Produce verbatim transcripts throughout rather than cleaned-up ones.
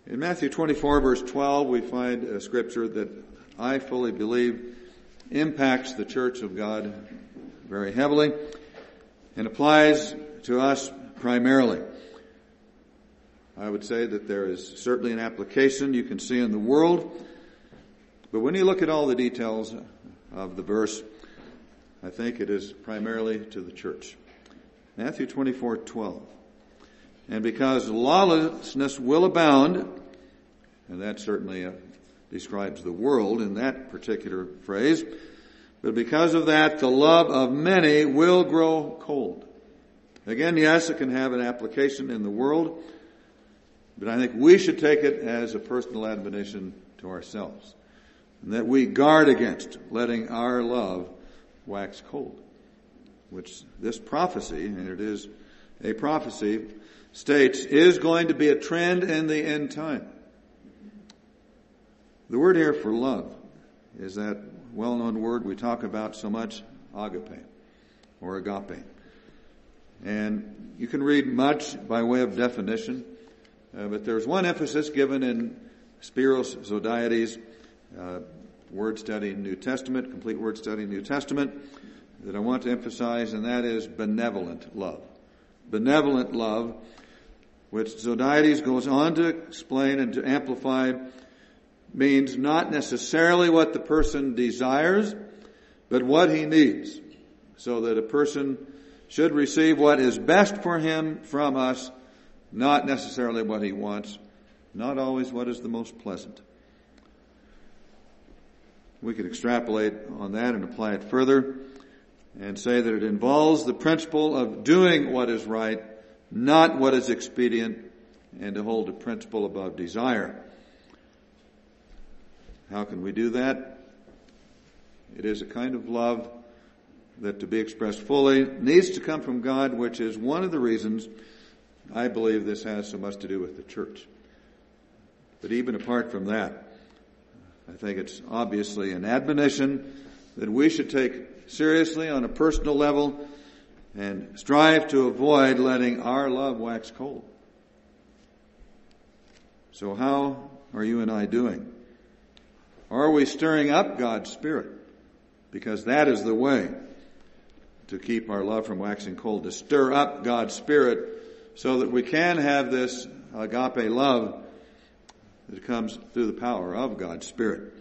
In Matthew twenty-four, verse twelve, we find a scripture that I fully believe impacts the church of God very heavily and applies to us primarily. I would say that there is certainly an application you can see in the world, but when you look at all the details of the verse, I think it is primarily to the church. Matthew twenty-four twelve. And because lawlessness will abound, and that certainly uh, describes the world in that particular phrase, but because of that, the love of many will grow cold. Again, yes, it can have an application in the world, but I think we should take it as a personal admonition to ourselves, and that we guard against letting our love wax cold, which this prophecy, and it is a prophecy, states is going to be a trend in the end time. The word here for love is that well-known word we talk about so much, agape, or agape. And you can read much by way of definition, uh, but there's one emphasis given in Spiros Zodhiates, uh, word study in New Testament, complete word study in New Testament, that I want to emphasize, and that is benevolent love. Benevolent love, which Zodhiates goes on to explain and to amplify, means not necessarily what the person desires, but what he needs, so that a person should receive what is best for him from us, not necessarily what he wants, not always what is the most pleasant. We could extrapolate on that and apply it further and say that it involves the principle of doing what is right, not what is expedient, and to hold a principle above desire. How can we do that? It is a kind of love that, to be expressed fully, needs to come from God, which is one of the reasons I believe this has so much to do with the church. But even apart from that, I think it's obviously an admonition that we should take seriously on a personal level and strive to avoid letting our love wax cold. So how are you and I doing? Are we stirring up God's Spirit? Because that is the way to keep our love from waxing cold, to stir up God's Spirit so that we can have this agape love that comes through the power of God's Spirit.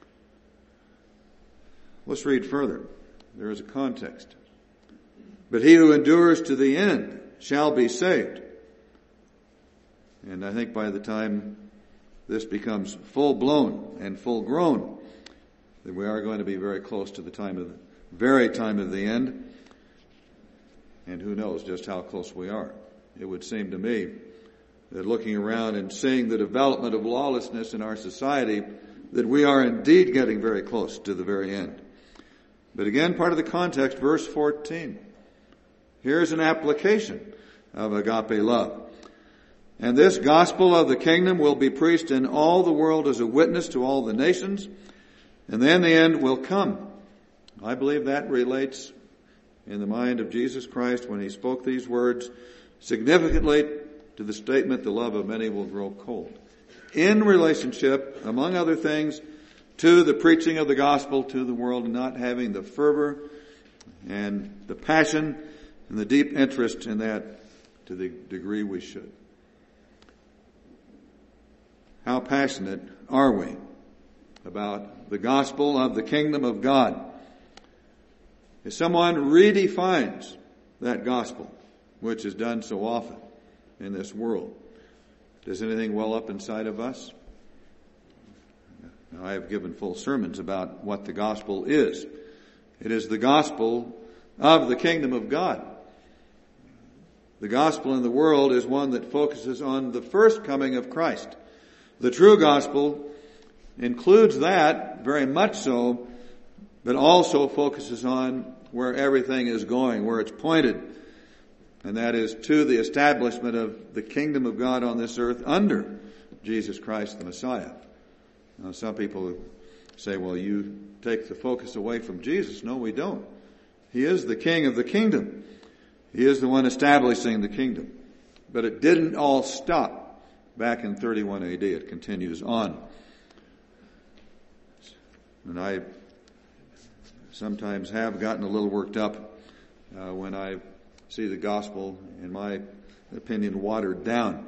Let's read further. There is a context. But he who endures to the end shall be saved. And I think by the time this becomes full-blown and full-grown, that we are going to be very close to the time of the very time of the end. And who knows just how close we are. It would seem to me that looking around and seeing the development of lawlessness in our society, that we are indeed getting very close to the very end. But again, part of the context, verse fourteen. Here's an application of agape love. And this gospel of the kingdom will be preached in all the world as a witness to all the nations, and then the end will come. I believe that relates in the mind of Jesus Christ when he spoke these words significantly to the statement, the love of many will grow cold. In relationship, among other things, to the preaching of the gospel to the world, and not having the fervor and the passion and the deep interest in that to the degree we should. How passionate are we about the gospel of the kingdom of God? If someone redefines that gospel, which is done so often in this world, does anything well up inside of us? Now, I have given full sermons about what the gospel is. It is the gospel of the kingdom of God. The gospel in the world is one that focuses on the first coming of Christ. The true gospel includes that, very much so, but also focuses on where everything is going, where it's pointed. And that is to the establishment of the kingdom of God on this earth under Jesus Christ the Messiah. Now, some people say, well, you take the focus away from Jesus. No, we don't. He is the king of the kingdom. He is the one establishing the kingdom. But it didn't all stop back in thirty-one A D. It continues on. And I sometimes have gotten a little worked up uh, when I see the gospel, in my opinion, watered down.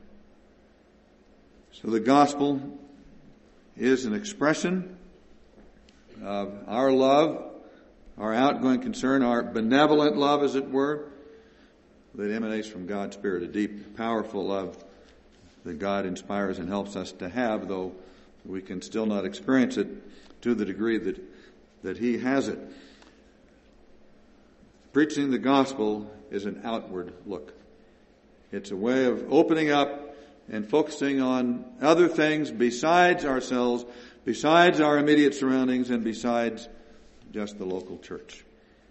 So the gospel is an expression of our love, our outgoing concern, our benevolent love, as it were, that emanates from God's Spirit, a deep, powerful love that God inspires and helps us to have, though we can still not experience it to the degree that, that He has it. Preaching the gospel is an outward look. It's a way of opening up and focusing on other things besides ourselves, besides our immediate surroundings, and besides just the local church.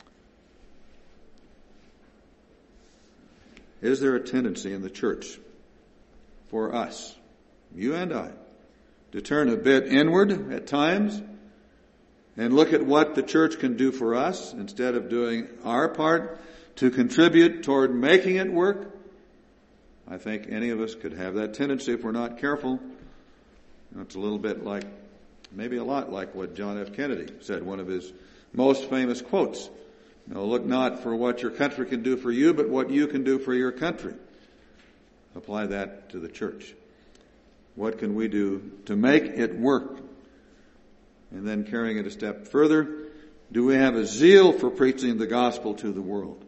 Is there a tendency in the church for us, you and I, to turn a bit inward at times and look at what the church can do for us instead of doing our part to contribute toward making it work? I think any of us could have that tendency if we're not careful. It's a little bit like, maybe a lot like what John F. Kennedy said, one of his most famous quotes. You know, look not for what your country can do for you, but what you can do for your country. Apply that to the church. What can we do to make it work? And then carrying it a step further, do we have a zeal for preaching the gospel to the world?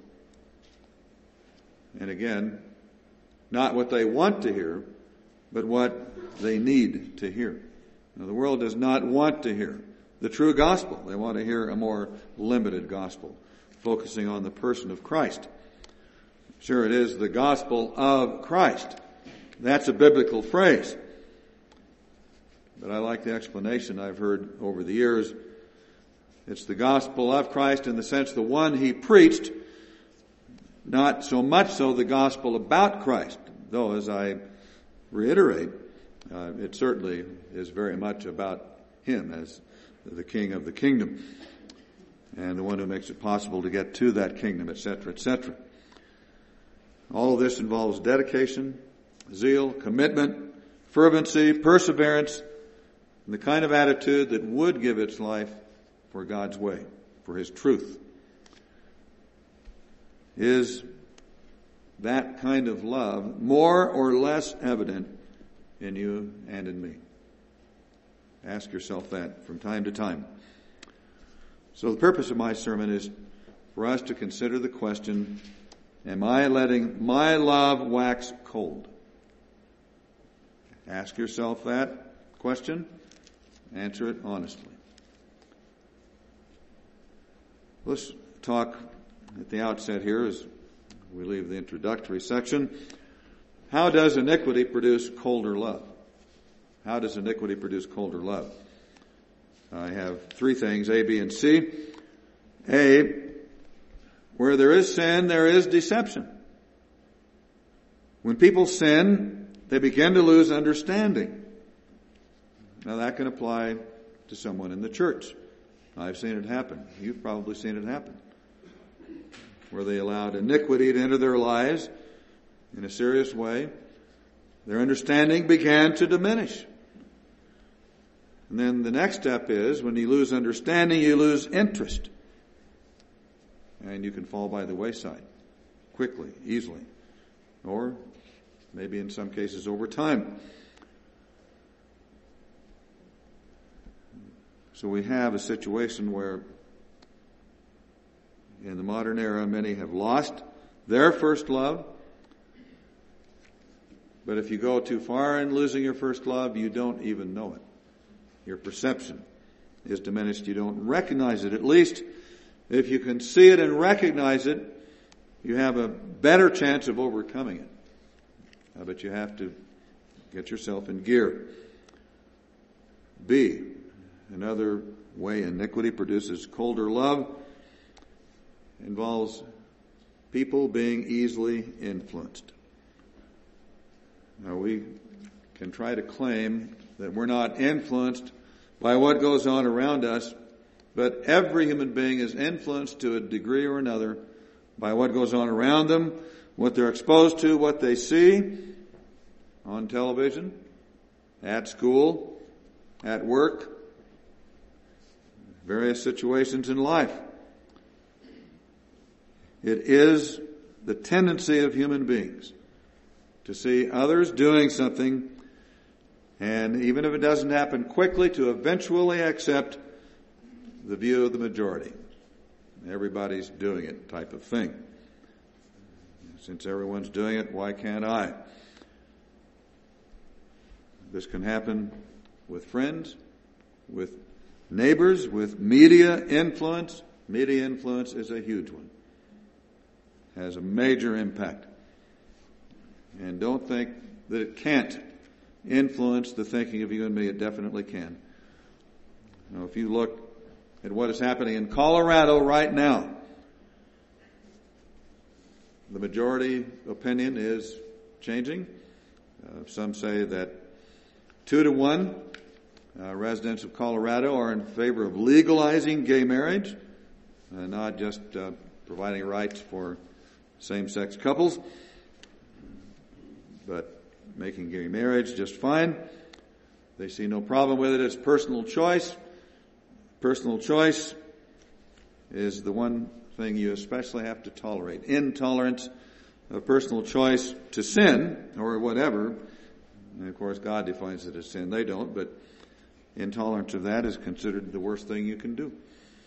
And again, not what they want to hear, but what they need to hear. Now, the world does not want to hear the true gospel. They want to hear a more limited gospel, focusing on the person of Christ. Sure, it is the gospel of Christ. That's a biblical phrase. But I like the explanation I've heard over the years. It's the gospel of Christ in the sense the one He preached, not so much so the gospel about Christ. Though, as I reiterate, uh, it certainly is very much about Him as the King of the kingdom and the one who makes it possible to get to that kingdom, et cetera, et cetera. All of this involves dedication, zeal, commitment, fervency, perseverance, and the kind of attitude that would give its life for God's way, for His truth. Is that kind of love more or less evident in you and in me? Ask yourself that from time to time. So the purpose of my sermon is for us to consider the question, am I letting my love wax cold? Ask yourself that question. Answer it honestly. Let's talk at the outset here as we leave the introductory section. How does iniquity produce colder love? How does iniquity produce colder love? I have three things, A, B, and C. A, where there is sin, there is deception. When people sin, they begin to lose understanding. Now that can apply to someone in the church. I've seen it happen. You've probably seen it happen. Where they allowed iniquity to enter their lives in a serious way, their understanding began to diminish. And then the next step is, when you lose understanding, you lose interest. And you can fall by the wayside quickly, easily. Or maybe in some cases over time. So we have a situation where in the modern era many have lost their first love. But if you go too far in losing your first love, you don't even know it. Your perception is diminished. You don't recognize it. At least if you can see it and recognize it, you have a better chance of overcoming it. Uh, but you have to get yourself in gear. B, another way iniquity produces colder love involves people being easily influenced. Now we can try to claim that we're not influenced by what goes on around us, but every human being is influenced to a degree or another by what goes on around them, what they're exposed to, what they see. on television, at school, at work, various situations in life. It is the tendency of human beings to see others doing something, and even if it doesn't happen quickly, to eventually accept the view of the majority. Everybody's doing it type of thing. Since everyone's doing it, why can't I? This can happen with friends, with neighbors, with media influence. Media influence is a huge one. Has a major impact. And don't think that it can't influence the thinking of you and me. It definitely can. Now, if you look at what is happening in Colorado right now, the majority opinion is changing. Uh, some say that two to one uh, residents of Colorado are in favor of legalizing gay marriage, uh, not just uh, providing rights for same-sex couples, but making gay marriage just fine. They see no problem with it. It's personal choice. Personal choice is the one thing you especially have to tolerate. Intolerance of personal choice to sin or whatever. And of course, God defines it as sin. They don't, but intolerance of that is considered the worst thing you can do.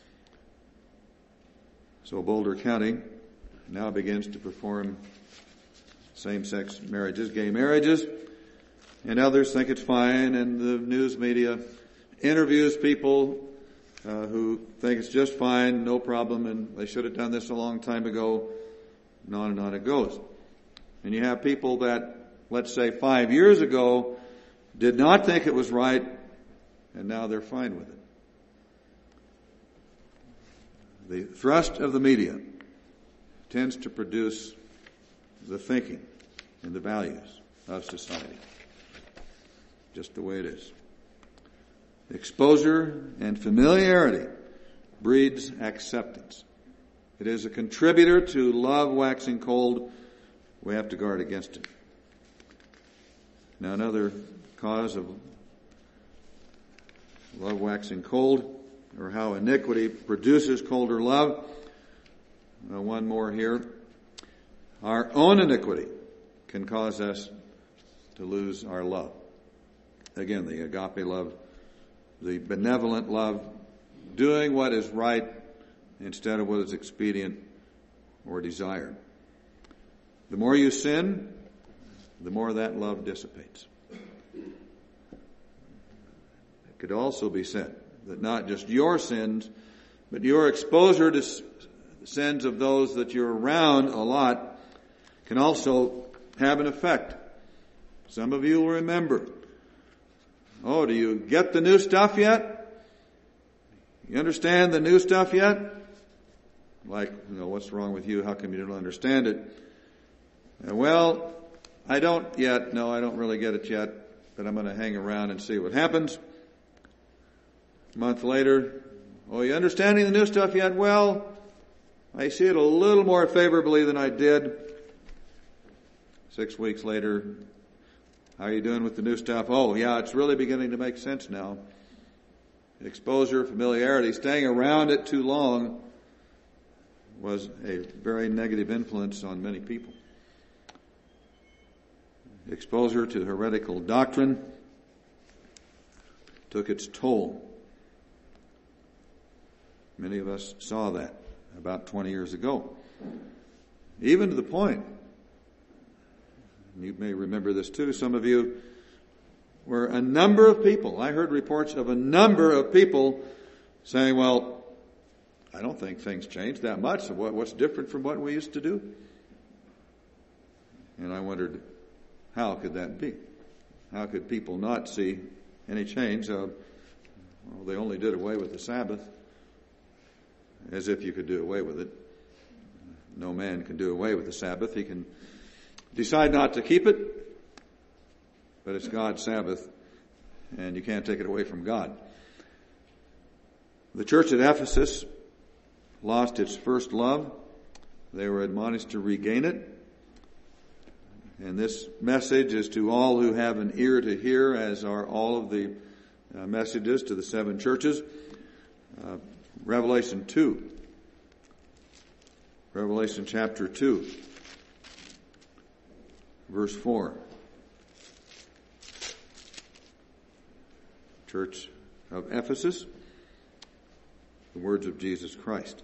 So Boulder County now begins to perform same-sex marriages, gay marriages, and others think it's fine, and the news media interviews people uh, who think it's just fine, no problem, and they should have done this a long time ago, and on and on it goes. And you have people that, let's say five years ago, did not think it was right, and now they're fine with it. The thrust of the media tends to produce the thinking and the values of society. Just the way it is. Exposure and familiarity breeds acceptance. It is a contributor to love waxing cold. We have to guard against it. Now, another cause of love waxing cold, or how iniquity produces colder love. Uh, one more here. Our own iniquity can cause us to lose our love. Again, the agape love, the benevolent love, doing what is right instead of what is expedient or desired. The more you sin, the more that love dissipates. It could also be said that not just your sins, but your exposure to sins of those that you're around a lot can also have an effect. Some of you will remember, oh, do you get the new stuff yet? You understand the new stuff yet? Like, you know, what's wrong with you? How come you don't understand it? Uh, well, I don't yet. No, I don't really get it yet, but I'm going to hang around and see what happens. A month later, oh, you understanding the new stuff yet? Well, I see it a little more favorably than I did. Six weeks later, how are you doing with the new stuff? Oh, yeah, it's really beginning to make sense now. Exposure, familiarity, staying around it too long was a very negative influence on many people. Exposure to heretical doctrine took its toll. Many of us saw that about twenty years ago. Even to the point, you may remember this too, some of you, where a number of people, I heard reports of a number of people saying, well, I don't think things changed that much. So what, what's different from what we used to do? And I wondered, how could that be? How could people not see any change? Uh, well, they only did away with the Sabbath, as if you could do away with it. No man can do away with the Sabbath. He can decide not to keep it, but it's God's Sabbath, and you can't take it away from God. The church at Ephesus lost its first love. They were admonished to regain it. And this message is to all who have an ear to hear, as are all of the uh, messages to the seven churches. Uh, Revelation two. Revelation chapter two. Verse four. Church of Ephesus. The words of Jesus Christ.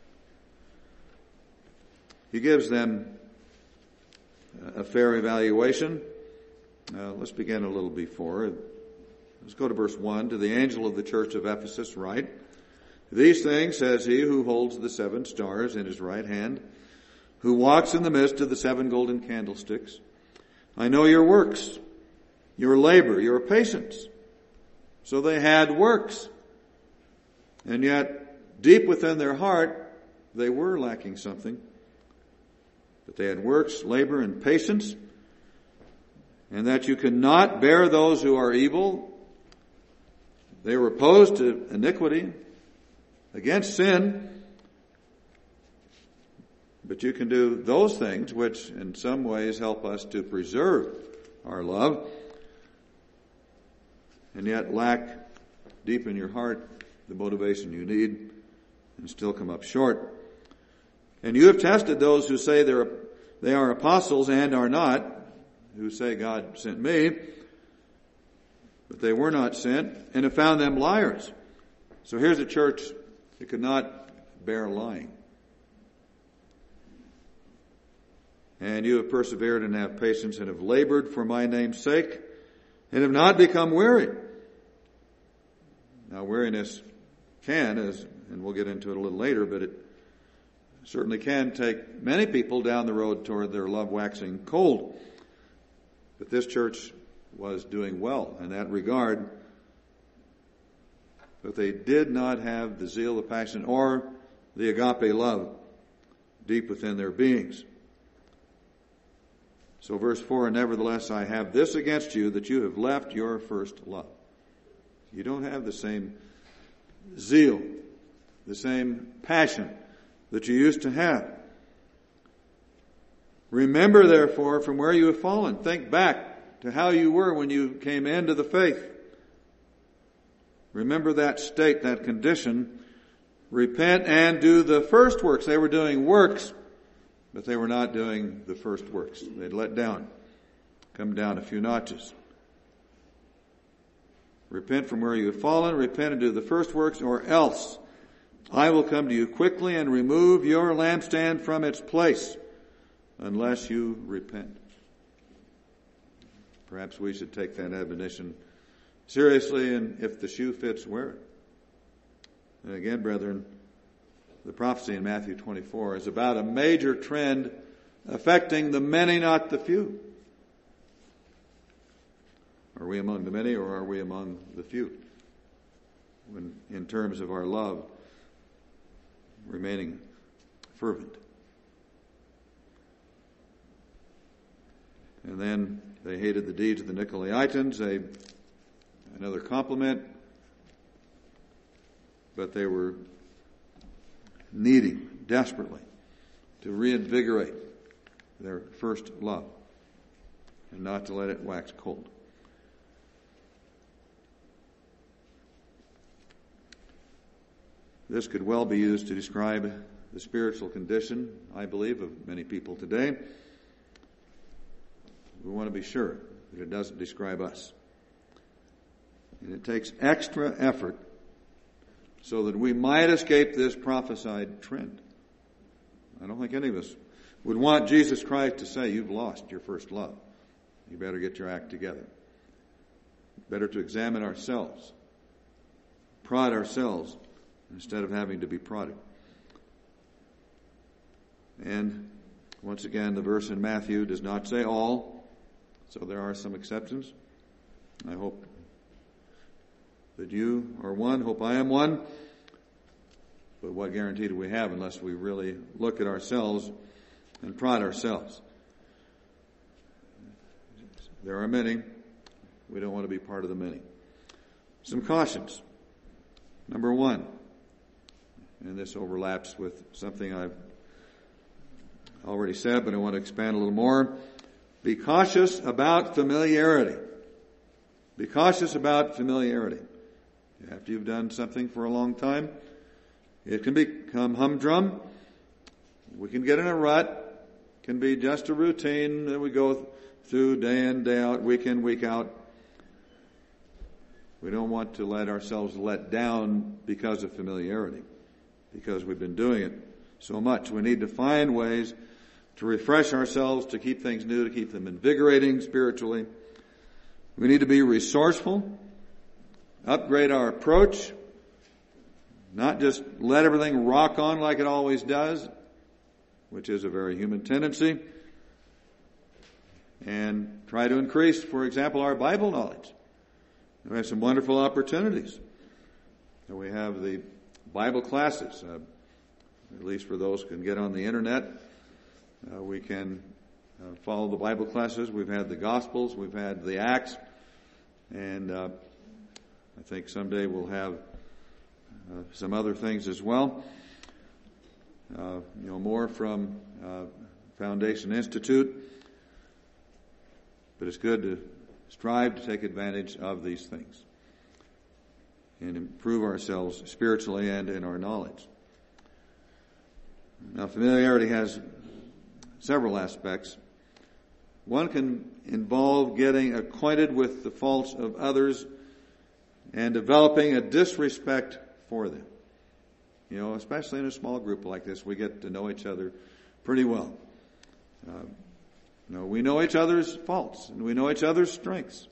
He gives them a fair evaluation. Uh, let's begin a little before. Let's go to verse one. To the angel of the church of Ephesus write, "These things says he who holds the seven stars in his right hand, who walks in the midst of the seven golden candlesticks. I know your works, your labor, your patience." So they had works. And yet, deep within their heart, they were lacking something. But they had works, labor, and patience, and that you cannot bear those who are evil. They were opposed to iniquity, against sin, but you can do those things which in some ways help us to preserve our love, and yet lack deep in your heart the motivation you need and still come up short. And you have tested those who say they're, they are apostles and are not, who say God sent me, but they were not sent, and have found them liars. So here's a church that could not bear lying. And you have persevered and have patience and have labored for my name's sake and have not become weary. Now weariness can, as, and we'll get into it a little later, but it certainly can take many people down the road toward their love waxing cold. But this church was doing well in that regard. But they did not have the zeal, the passion, or the agape love deep within their beings. So verse four, "Nevertheless I have this against you, that you have left your first love." You don't have the same zeal, the same passion that you used to have. "Remember therefore from where you have fallen." Think back to how you were when you came into the faith. Remember that state, that condition. "Repent and do the first works." They were doing works, but they were not doing the first works. They'd let down, come down a few notches. "Repent from where you have fallen, repent and do the first works, or else I will come to you quickly and remove your lampstand from its place, unless you repent." Perhaps we should take that admonition seriously, and if the shoe fits, wear it. And again, brethren, the prophecy in Matthew twenty-four is about a major trend affecting the many, not the few. Are we among the many, or are we among the few? When, in terms of our love remaining fervent. And then they hated the deeds of the Nicolaitans, a, another compliment, but they were needing desperately to reinvigorate their first love and not to let it wax cold. This could well be used to describe the spiritual condition, I believe, of many people today. We want to be sure that it doesn't describe us. And it takes extra effort so that we might escape this prophesied trend. I don't think any of us would want Jesus Christ to say, "You've lost your first love. You better get your act together." Better to examine ourselves, prod ourselves, instead of having to be prodded. And once again, the verse in Matthew does not say all, so there are some exceptions. I hope that you are one, hope I am one. But what guarantee do we have unless we really look at ourselves and prod ourselves? There are many. We don't want to be part of the many. Some cautions. Number one, and this overlaps with something I've already said, but I want to expand a little more. Be cautious about familiarity. Be cautious about familiarity. After you've done something for a long time, it can become humdrum. We can get in a rut. It can be just a routine that we go through day in, day out, week in, week out. We don't want to let ourselves let down because of familiarity, because we've been doing it so much. We need to find ways to refresh ourselves, to keep things new, to keep them invigorating spiritually. We need to be resourceful, upgrade our approach, not just let everything rock on like it always does, which is a very human tendency, and try to increase, for example, our Bible knowledge. We have some wonderful opportunities. We have the Bible classes, uh, at least for those who can get on the internet. Uh, we can uh, follow the Bible classes. We've had the Gospels. We've had the Acts. And uh, I think someday we'll have uh, some other things as well. Uh, you know, more from uh, Foundation Institute. But it's good to strive to take advantage of these things and improve ourselves spiritually and in our knowledge. Now, familiarity has several aspects. One can involve getting acquainted with the faults of others and developing a disrespect for them. You know, especially in a small group like this, we get to know each other pretty well. Uh, you know, we know each other's faults and we know each other's strengths.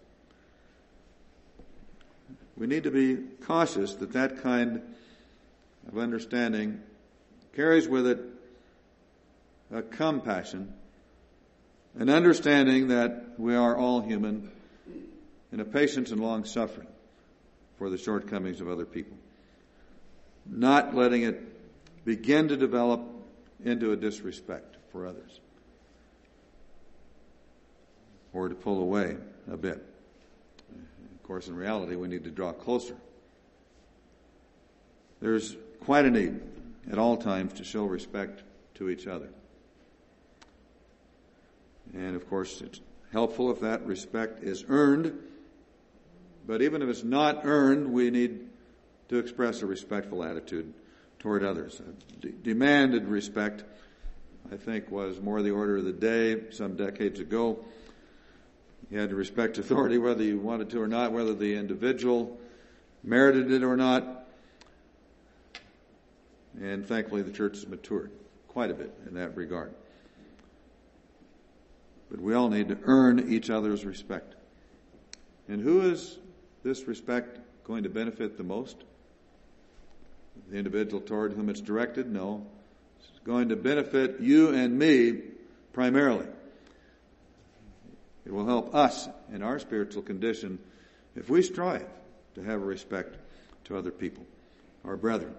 We need to be cautious that that kind of understanding carries with it a compassion, an understanding that we are all human, and a patience and long suffering for the shortcomings of other people. Not letting it begin to develop into a disrespect for others, or to pull away a bit. Of course, in reality, we need to draw closer. There's quite a need at all times to show respect to each other. And of course, it's helpful if that respect is earned. But even if it's not earned, we need to express a respectful attitude toward others. D- demanded respect, I think, was more the order of the day some decades ago. You had to respect authority whether you wanted to or not, whether the individual merited it or not. And thankfully, the church has matured quite a bit in that regard. But we all need to earn each other's respect. And who is this respect going to benefit the most? The individual toward whom it's directed? No. It's going to benefit you and me primarily. It will help us in our spiritual condition if we strive to have respect to other people, our brethren.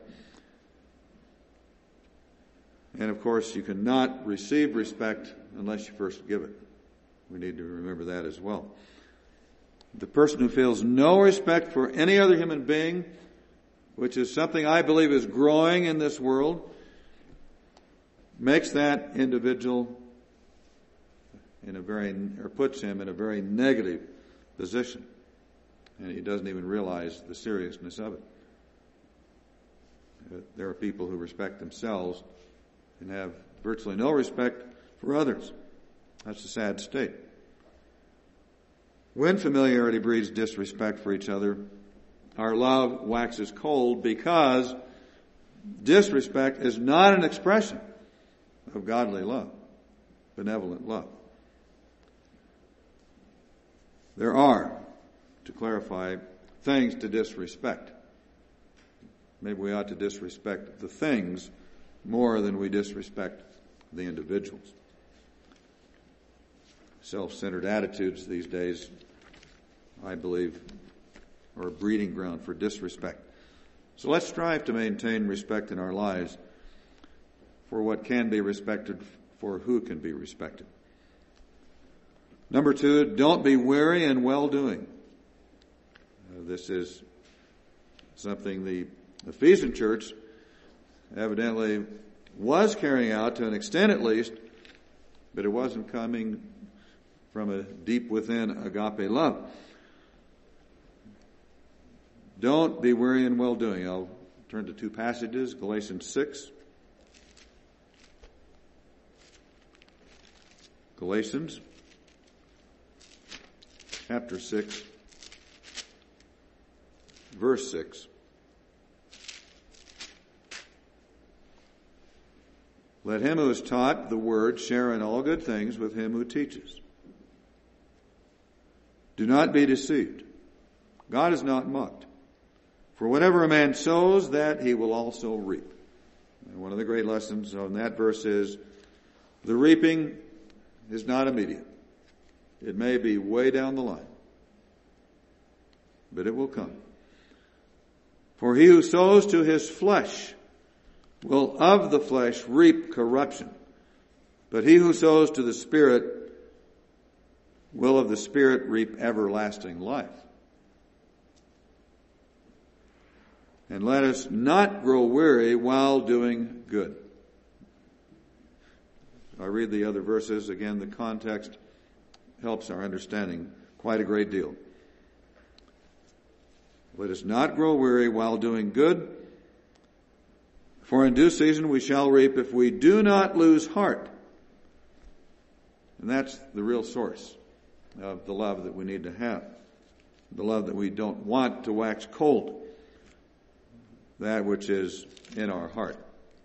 And of course, you cannot receive respect unless you first give it. We need to remember that as well. The person who feels no respect for any other human being, which is something I believe is growing in this world, makes that individual in a very, or puts him in a very negative position. And he doesn't even realize the seriousness of it. There are people who respect themselves and have virtually no respect for others. That's a sad state. When familiarity breeds disrespect for each other, our love waxes cold because disrespect is not an expression of godly love, benevolent love. There are, to clarify, things to disrespect. Maybe we ought to disrespect the things more than we disrespect the individuals. Self-centered attitudes these days, I believe, are a breeding ground for disrespect. So let's strive to maintain respect in our lives for what can be respected, for who can be respected. Number two, don't be weary in well-doing. Uh, this is something the Ephesian church evidently was carrying out to an extent at least, but it wasn't coming from a deep within agape love. Don't be weary in well-doing. I'll turn to two passages, Galatians six. Galatians chapter six, verse six. Let him who is taught the word share in all good things with him who teaches. Do not be deceived. God is not mocked. For whatever a man sows, that he will also reap. And one of the great lessons on that verse is the reaping is not immediate. It may be way down the line, but it will come. For he who sows to his flesh will of the flesh reap corruption, but he who sows to the Spirit will of the Spirit reap everlasting life. And let us not grow weary while doing good. I read the other verses. Again, the context helps our understanding quite a great deal. Let us not grow weary while doing good, for in due season we shall reap if we do not lose heart. And that's the real source of the love that we need to have. The love that we don't want to wax cold. That which is in our heart.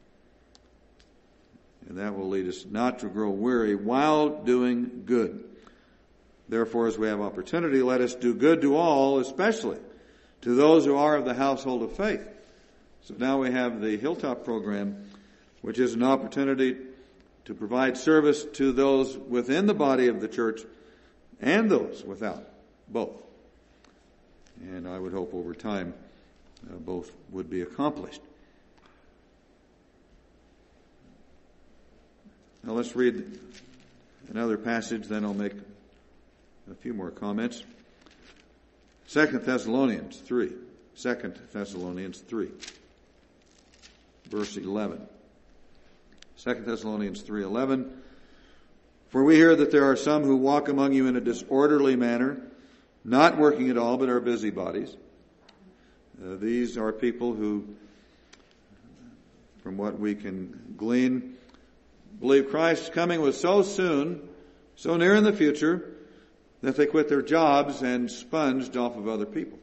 And that will lead us not to grow weary while doing good. Therefore, as we have opportunity, let us do good to all, especially to those who are of the household of faith. So now we have the Hilltop program, which is an opportunity to provide service to those within the body of the church and those without, both. And I would hope over time uh, both would be accomplished. Now let's read another passage, then I'll make a few more comments. Second Thessalonians three. Second Thessalonians three. Verse eleven. Second Thessalonians three eleven. For we hear that there are some who walk among you in a disorderly manner, not working at all, but are busybodies. Uh, these are people who, from what we can glean, believe Christ's coming was so soon, so near in the future, that they quit their jobs and sponged off of other people.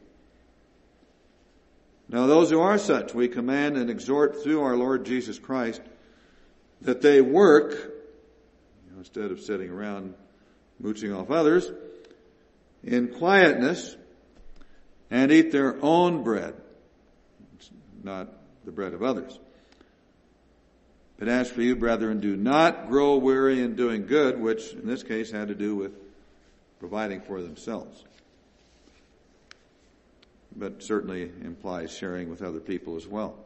Now those who are such, we command and exhort through our Lord Jesus Christ that they work, you know, instead of sitting around mooching off others, in quietness and eat their own bread, not the bread of others. But as for you, brethren, do not grow weary in doing good, which in this case had to do with providing for themselves. But certainly implies sharing with other people as well.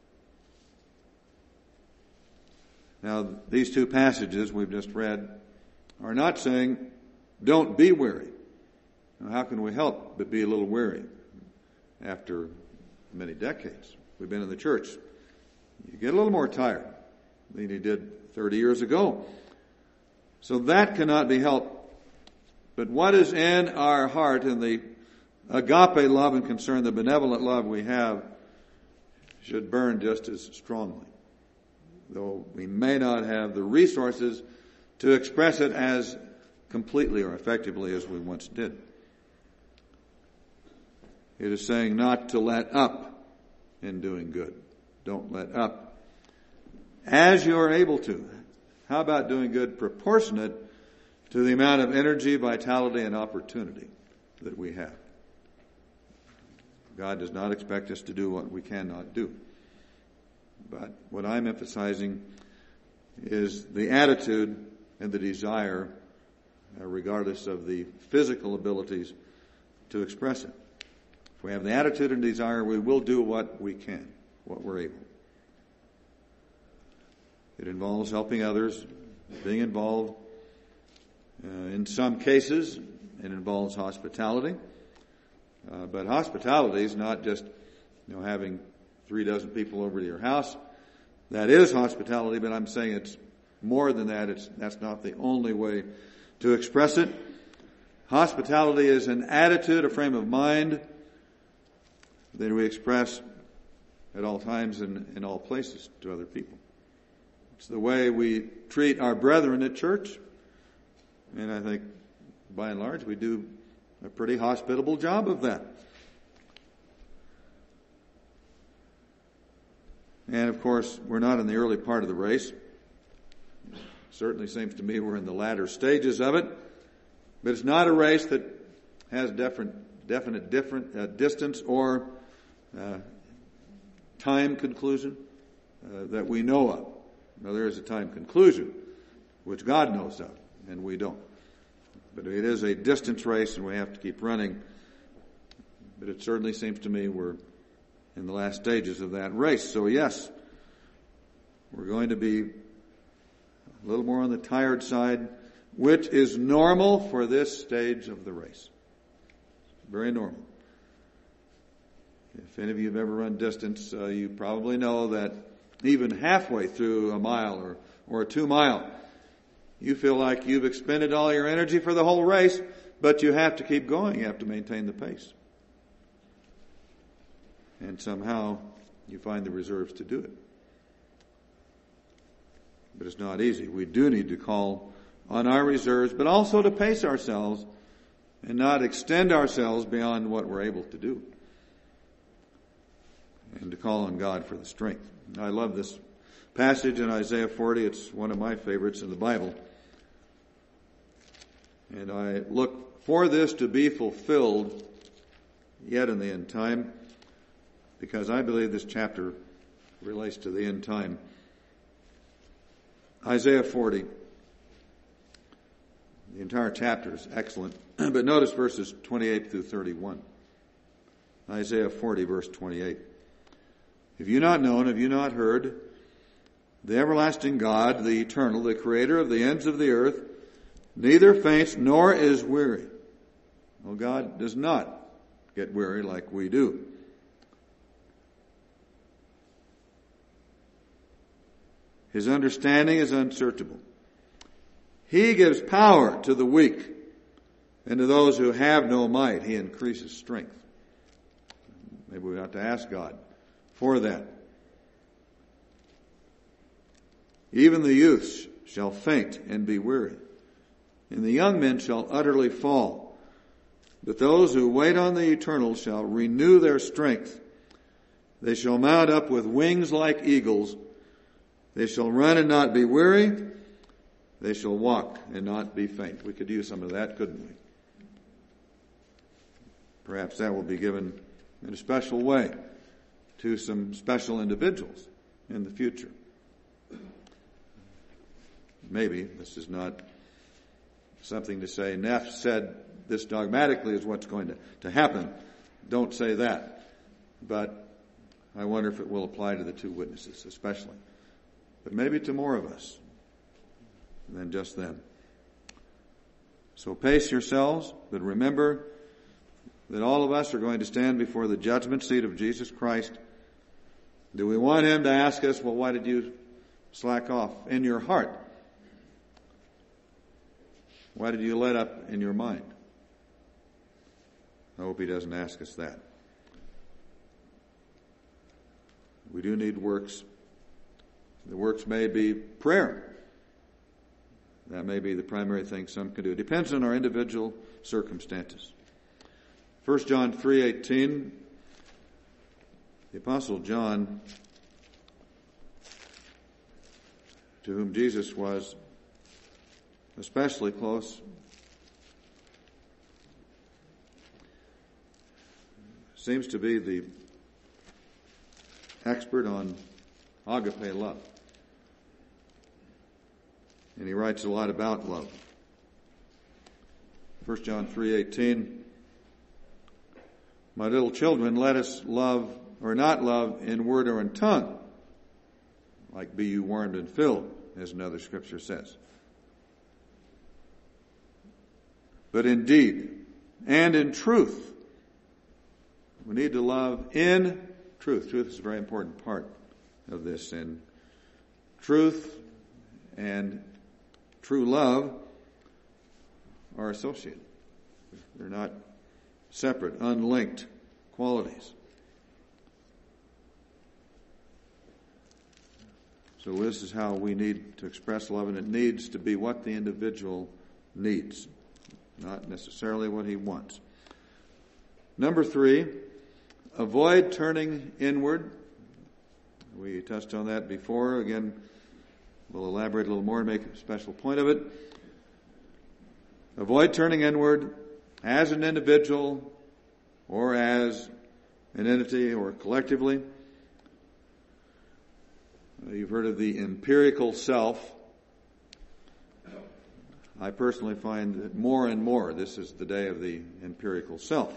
Now, these two passages we've just read are not saying, don't be weary. Now, how can we help but be a little weary after many decades we've been in the church? You get a little more tired than you did thirty years ago. So that cannot be helped. But what is in our heart, in the agape love and concern, the benevolent love we have, should burn just as strongly. Though we may not have the resources to express it as completely or effectively as we once did. It is saying not to let up in doing good. Don't let up. As you are able to. How about doing good proportionate to the amount of energy, vitality, and opportunity that we have? God does not expect us to do what we cannot do. But what I'm emphasizing is the attitude and the desire, uh, regardless of the physical abilities, to express it. If we have the attitude and desire, we will do what we can, what we're able. It involves helping others, being involved. Uh, in some cases, it involves hospitality. Uh, but hospitality is not just, you know, having three dozen people over to your house. That is hospitality, but I'm saying it's more than that. It's, that's not the only way to express it. Hospitality is an attitude, a frame of mind that we express at all times and in all places to other people. It's the way we treat our brethren at church. And I think, by and large, we do a pretty hospitable job of that. And, of course, we're not in the early part of the race. Certainly seems to me we're in the latter stages of it. But it's not a race that has different, definite different uh, distance or uh, time conclusion uh, that we know of. Now, there is a time conclusion, which God knows of, and we don't. But it is a distance race, and we have to keep running. But it certainly seems to me we're in the last stages of that race. So, yes, we're going to be a little more on the tired side, which is normal for this stage of the race. Very normal. If any of you have ever run distance, uh, you probably know that even halfway through a mile or, or a two mile, you feel like you've expended all your energy for the whole race, but you have to keep going. You have to maintain the pace. And somehow you find the reserves to do it. But it's not easy. We do need to call on our reserves, but also to pace ourselves and not extend ourselves beyond what we're able to do. And to call on God for the strength. I love this passage in Isaiah forty. It's one of my favorites in the Bible. And I look for this to be fulfilled yet in the end time, because I believe this chapter relates to the end time. Isaiah forty. The entire chapter is excellent, but notice verses twenty-eight through thirty-one. Isaiah forty, verse twenty-eight. Have you not known, have you not heard, the everlasting God, the eternal, the creator of the ends of the earth, neither faints nor is weary. Well, God does not get weary like we do. His understanding is unsearchable. He gives power to the weak, and to those who have no might, he increases strength. Maybe we ought to ask God for that. Even the youths shall faint and be weary, and the young men shall utterly fall. But those who wait on the eternal shall renew their strength. They shall mount up with wings like eagles. They shall run and not be weary. They shall walk and not be faint. We could use some of that, couldn't we? Perhaps that will be given in a special way to some special individuals in the future. Maybe this is not something to say, Neff said this dogmatically is what's going to, to happen. Don't say that. But I wonder if it will apply to the two witnesses especially. But maybe to more of us than just them. So pace yourselves, but remember that all of us are going to stand before the judgment seat of Jesus Christ. Do we want him to ask us, well, why did you slack off in your heart? Why did you let up in your mind? I hope he doesn't ask us that. We do need works. The works may be prayer. That may be the primary thing some can do. It depends on our individual circumstances. First John three eighteen, the Apostle John, to whom Jesus was especially close, seems to be the expert on agape love. And he writes a lot about love. First John three eighteen, my little children, let us love or not love in word or in tongue, like be you warmed and filled, as another scripture says. But in deed and in truth. We need to love in truth. Truth is a very important part of this. And truth and true love are associated. They're not separate, unlinked qualities. So this is how we need to express love, and it needs to be what the individual needs, not necessarily what he wants. Number three, avoid turning inward. We touched on that before. Again, we'll elaborate a little more and make a special point of it. Avoid turning inward as an individual or as an entity or collectively. You've heard of the empirical self. I personally find that more and more this is the day of the empirical self.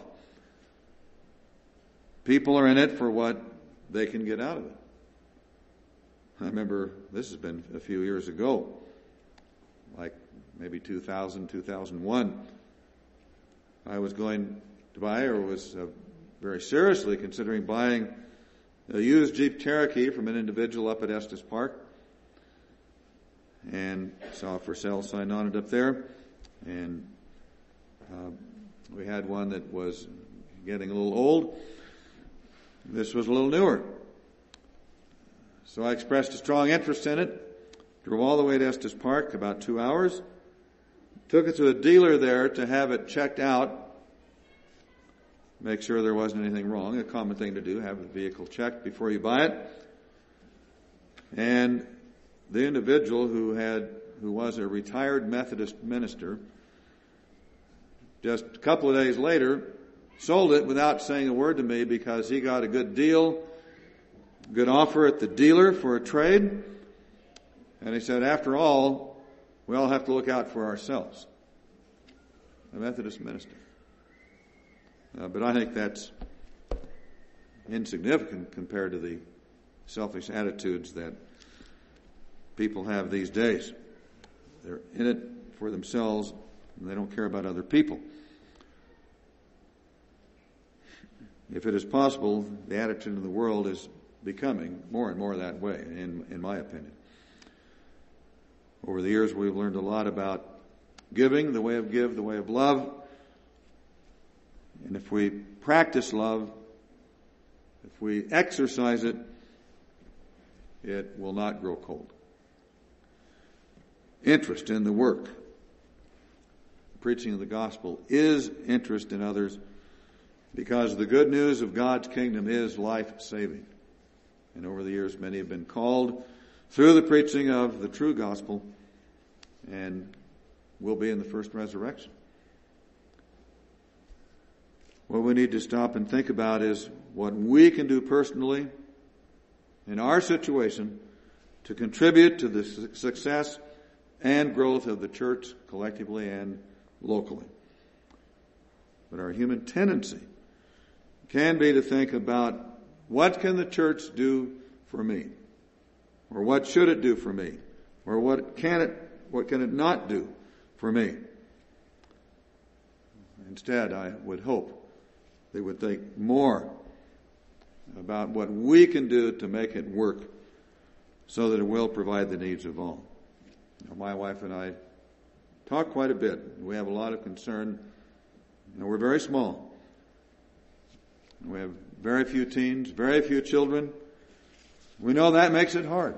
People are in it for what they can get out of it. I remember, this has been a few years ago, like maybe two thousand, two thousand one. I was going to buy, or was uh, very seriously considering buying a used Jeep Cherokee from an individual up at Estes Park, and saw a for sale sign on it up there, and uh, we had one that was getting a little old. This was a little newer. So I expressed a strong interest in it, drove all the way to Estes Park, about two hours, took it to a dealer there to have it checked out, make sure there wasn't anything wrong, a common thing to do, have the vehicle checked before you buy it. And the individual who had, who was a retired Methodist minister, just a couple of days later, sold it without saying a word to me because he got a good deal, good offer at the dealer for a trade. And he said, after all, we all have to look out for ourselves. A Methodist minister. Uh, but I think that's insignificant compared to the selfish attitudes that people have these days. They're in it for themselves, and they don't care about other people. If it is possible, the attitude of the world is becoming more and more that way, in, in my opinion. Over the years, we've learned a lot about giving, the way of give, the way of love. And if we practice love, if we exercise it, it will not grow cold. Interest in the work. Preaching of the gospel is interest in others, because the good news of God's kingdom is life-saving. And over the years, many have been called through the preaching of the true gospel and will be in the first resurrection. What we need to stop and think about is what we can do personally in our situation to contribute to the su- success and growth of the church collectively and locally. But our human tendency can be to think about what can the church do for me? Or what should it do for me? Or what can it, what can it not do for me? Instead, I would hope they would think more about what we can do to make it work so that it will provide the needs of all. You know, my wife and I talk quite a bit. We have a lot of concern. You know, we're very small. We have very few teens, very few children. We know that makes it hard.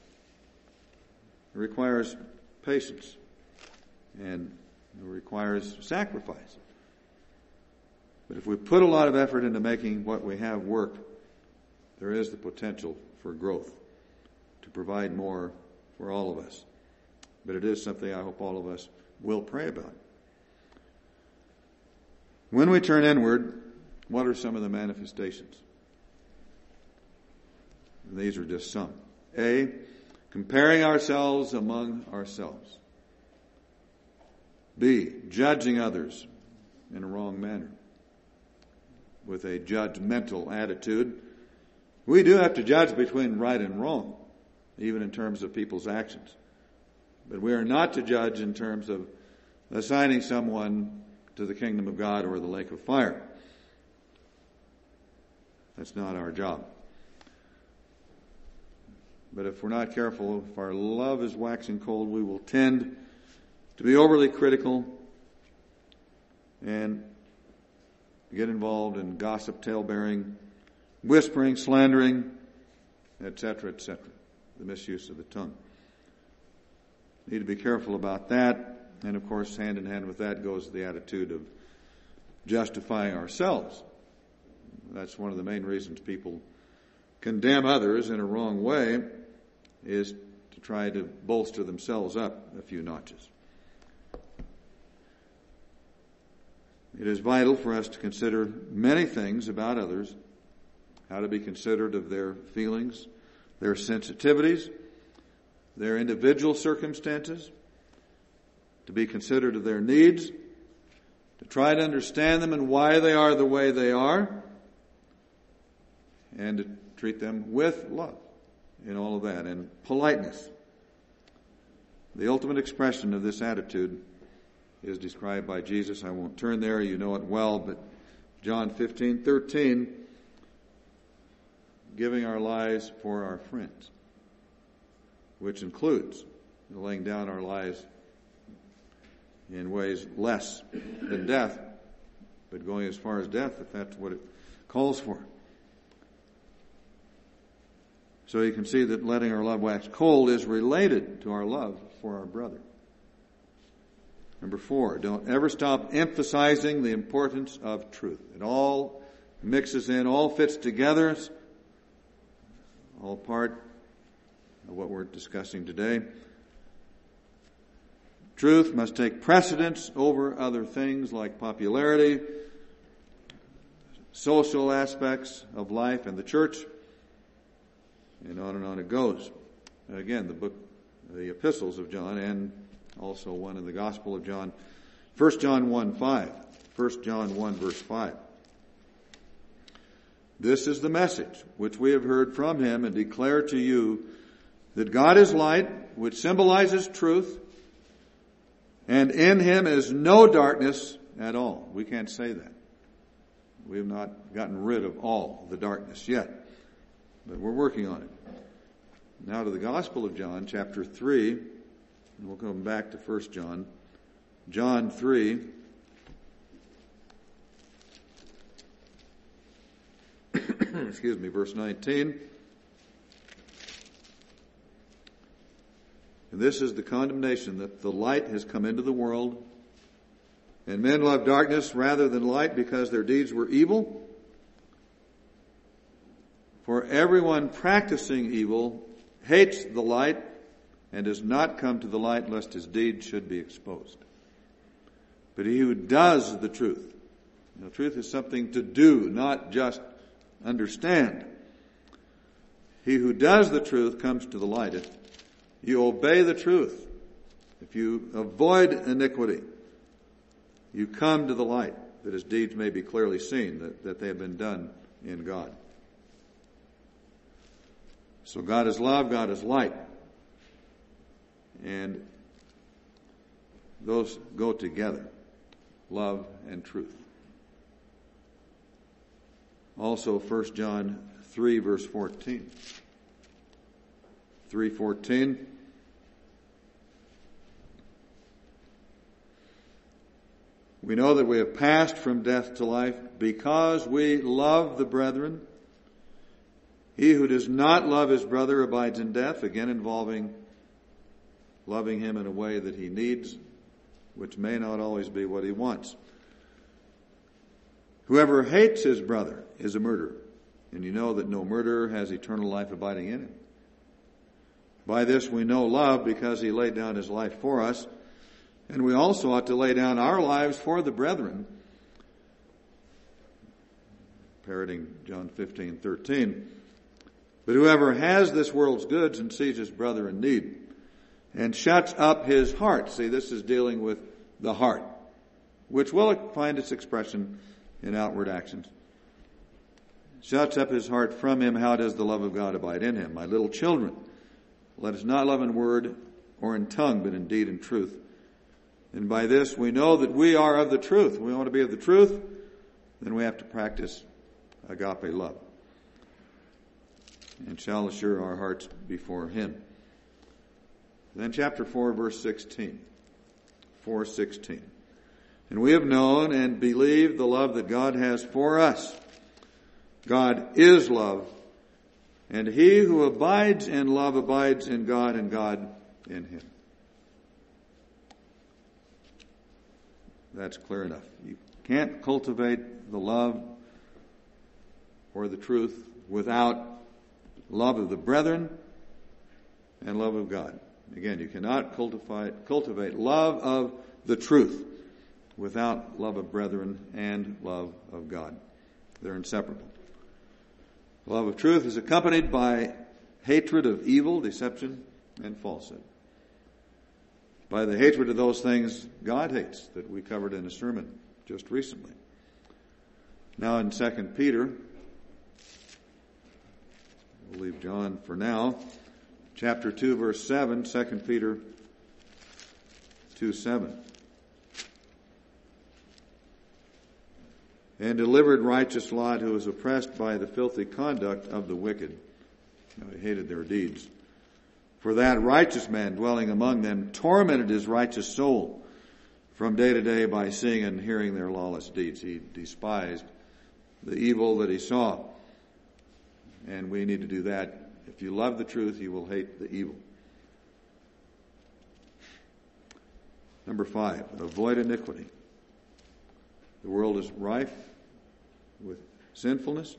It requires patience and it requires sacrifice. But if we put a lot of effort into making what we have work, there is the potential for growth, to provide more for all of us. But it is something I hope all of us will pray about. When we turn inward, what are some of the manifestations? And these are just some. A, comparing ourselves among ourselves. B, judging others in a wrong manner, with a judgmental attitude. We do have to judge between right and wrong, even in terms of people's actions. But we are not to judge in terms of assigning someone to the kingdom of God or the lake of fire. That's not our job. But if we're not careful, if our love is waxing cold, we will tend to be overly critical, and get involved in gossip, tale-bearing, whispering, slandering, et cetera, et cetera. The misuse of the tongue. Need to be careful about that. And of course, hand in hand with that goes the attitude of justifying ourselves. That's one of the main reasons people condemn others in a wrong way, is to try to bolster themselves up a few notches. It is vital for us to consider many things about others, how to be considerate of their feelings, their sensitivities, their individual circumstances, to be considerate of their needs, to try to understand them and why they are the way they are, and to treat them with love in all of that, and politeness. The ultimate expression of this attitude is described by Jesus. I won't turn there, you know it well, but John fifteen thirteen, giving our lives for our friends, which includes laying down our lives in ways less than death, but going as far as death if that's what it calls for. So you can see that letting our love wax cold is related to our love for our brother. Number four, don't ever stop emphasizing the importance of truth. It all mixes in, all fits together, all part of what we're discussing today. Truth must take precedence over other things like popularity, social aspects of life and the church, and on and on it goes. And again, the book, the epistles of John, and also one in the Gospel of John, First John one five. First John one verse five. This is the message which we have heard from him and declare to you, that God is light, which symbolizes truth, and in him is no darkness at all. We can't say that. We have not gotten rid of all the darkness yet, but we're working on it. Now to the Gospel of John, chapter three, and we'll come back to First John. John three. Excuse me, verse nineteen. And this is the condemnation, that the light has come into the world, and men love darkness rather than light because their deeds were evil. For everyone practicing evil hates the light and does not come to the light lest his deeds should be exposed. But he who does the truth, you know, truth is something to do, not just understand. He who does the truth comes to the light. If you obey the truth, if you avoid iniquity, you come to the light, that his deeds may be clearly seen, that, that they have been done in God. So God is love, God is light. And those go together, love and truth. Also, First John three, verse fourteen. three fourteen. We know that we have passed from death to life because we love the brethren. He who does not love his brother abides in death, again involving loving him in a way that he needs, which may not always be what he wants. Whoever hates his brother is a murderer, and you know that no murderer has eternal life abiding in him. By this we know love, because he laid down his life for us, and we also ought to lay down our lives for the brethren. Parroting John fifteen thirteen. But whoever has this world's goods and sees his brother in need and shuts up his heart. See, this is dealing with the heart, which will find its expression in outward actions. Shuts up his heart from him. How does the love of God abide in him? My little children, let us not love in word or in tongue, but in deed and truth. And by this we know that we are of the truth. We want to be of the truth, then we have to practice agape love, and shall assure our hearts before him. Then chapter four, verse sixteen. four sixteen. And we have known and believed the love that God has for us. God is love, and he who abides in love abides in God, and God in him. That's clear enough. You can't cultivate the love or the truth without love of the brethren and love of God. Again, you cannot cultivate, cultivate love of the truth without love of brethren and love of God. They're inseparable. Love of truth is accompanied by hatred of evil, deception, and falsehood. By the hatred of those things God hates that we covered in a sermon just recently. Now in Second Peter, we'll leave John for now, chapter two, verse seven, Second Peter two seven. And delivered righteous Lot, who was oppressed by the filthy conduct of the wicked. Now, he hated their deeds. For that righteous man dwelling among them tormented his righteous soul from day to day by seeing and hearing their lawless deeds. He despised the evil that he saw. And we need to do that. If you love the truth, you will hate the evil. Number five, avoid iniquity. The world is rife with sinfulness,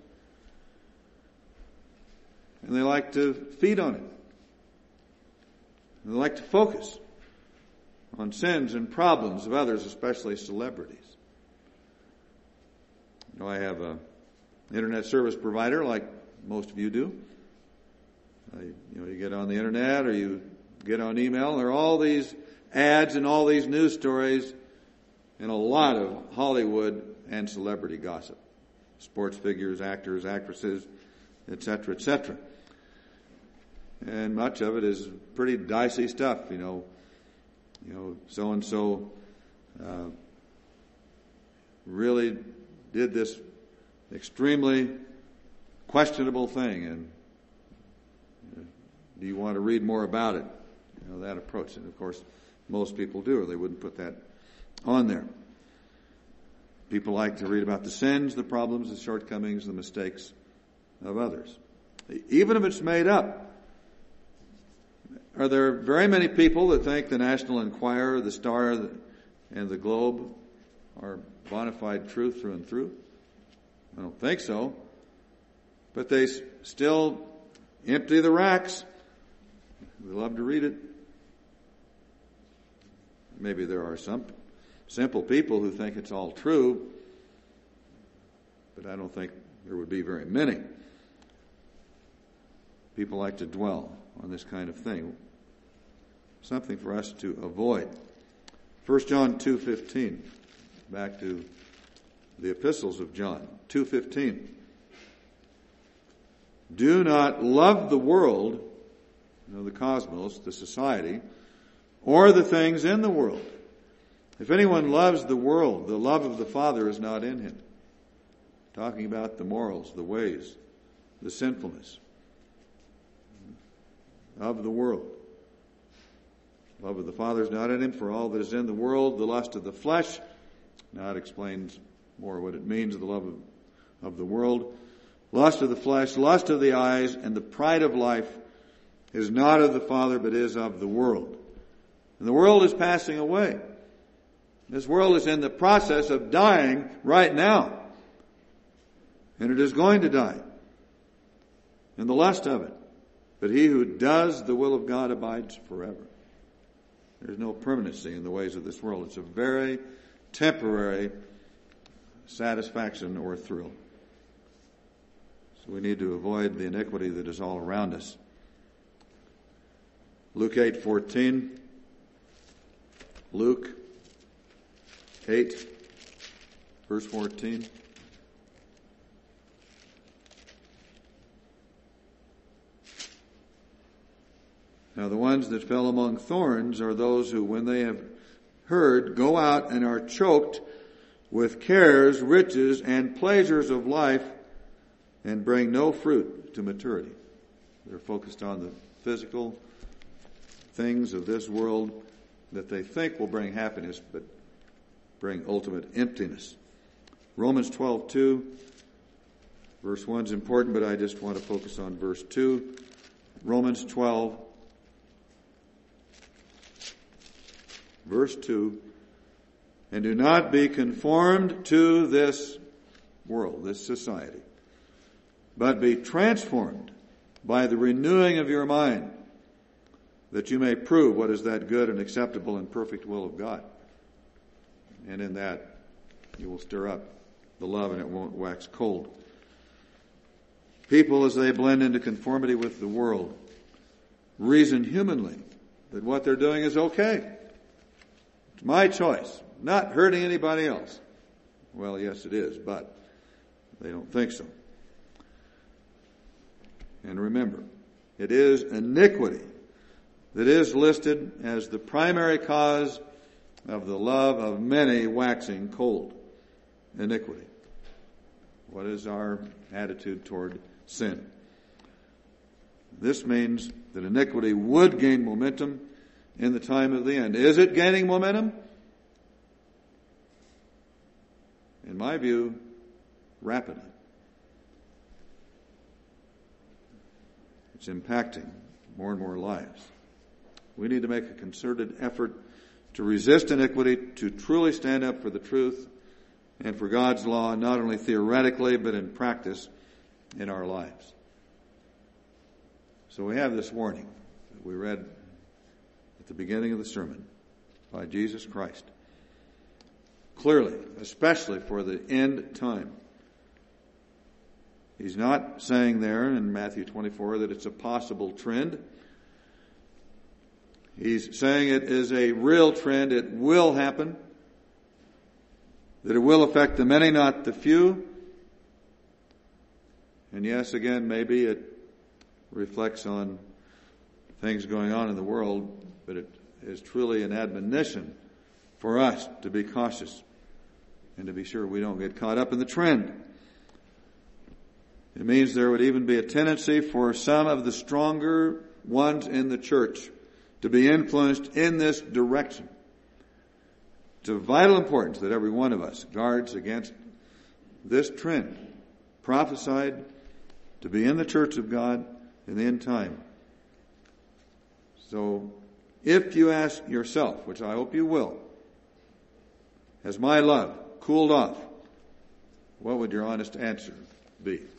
and they like to feed on it. They like to focus on sins and problems of others, especially celebrities. You know, I have an internet service provider like most of you do. I, you know, you get on the internet or you get on email, and there are all these ads and all these news stories and a lot of Hollywood and celebrity gossip. Sports figures, actors, actresses, et cetera, et cetera. And much of it is pretty dicey stuff, you know. You know, so-and-so uh, really did this extremely questionable thing, and uh, do you want to read more about it? You know, that approach. And of course, most people do, or they wouldn't put that on there. People like to read about the sins, the problems, the shortcomings, the mistakes of others. Even if it's made up. Are there very many people that think the National Enquirer, the Star, and the Globe are bona fide truth through and through? I don't think so. But they still empty the racks. They love to read it. Maybe there are some simple people who think it's all true, but I don't think there would be very many. People like to dwell on this kind of thing. Something for us to avoid. First John two fifteen. Back to the epistles of John. two fifteen. Do not love the world, you know, the cosmos, the society, or the things in the world. If anyone loves the world, the love of the Father is not in him. Talking about the morals, the ways, the sinfulness of the world. Love of the Father is not in him, for all that is in the world, the lust of the flesh. Now it explains more what it means, the love of, of the world. Lust of the flesh, lust of the eyes, and the pride of life is not of the Father, but is of the world. And the world is passing away. This world is in the process of dying right now. And it is going to die. And the lust of it. But he who does the will of God abides forever. There's no permanency in the ways of this world. It's a very temporary satisfaction or thrill. So we need to avoid the iniquity that is all around us. Luke eight fourteen. Luke eight, verse fourteen. Now the ones that fell among thorns are those who, when they have heard, go out and are choked with cares, riches, and pleasures of life, and bring no fruit to maturity. They're focused on the physical things of this world that they think will bring happiness, but bring ultimate emptiness. Romans twelve two, verse one is important, but I just want to focus on verse two. Romans twelve, verse two, and do not be conformed to this world, this society, but be transformed by the renewing of your mind, that you may prove what is that good and acceptable and perfect will of God. And in that, you will stir up the love and it won't wax cold. People, as they blend into conformity with the world, reason humanly that what they're doing is okay. It's my choice, not hurting anybody else. Well, yes, it is, but they don't think so. And remember, it is iniquity that is listed as the primary cause of the love of many waxing cold. Iniquity. What is our attitude toward sin? This means that iniquity would gain momentum in the time of the end. Is it gaining momentum? In my view, rapidly. It's impacting more and more lives. We need to make a concerted effort to resist iniquity, to truly stand up for the truth and for God's law, not only theoretically, but in practice in our lives. So we have this warning that we read at the beginning of the sermon by Jesus Christ. Clearly, especially for the end time. He's not saying there in Matthew twenty-four that it's a possible trend. He's saying it is a real trend. It will happen. That it will affect the many, not the few. And yes, again, maybe it reflects on things going on in the world, but it is truly an admonition for us to be cautious and to be sure we don't get caught up in the trend. It means there would even be a tendency for some of the stronger ones in the church to be influenced in this direction. It's of vital importance that every one of us guards against this trend, prophesied to be in the church of God in the end time. So, if you ask yourself, which I hope you will, has my love cooled off? What would your honest answer be?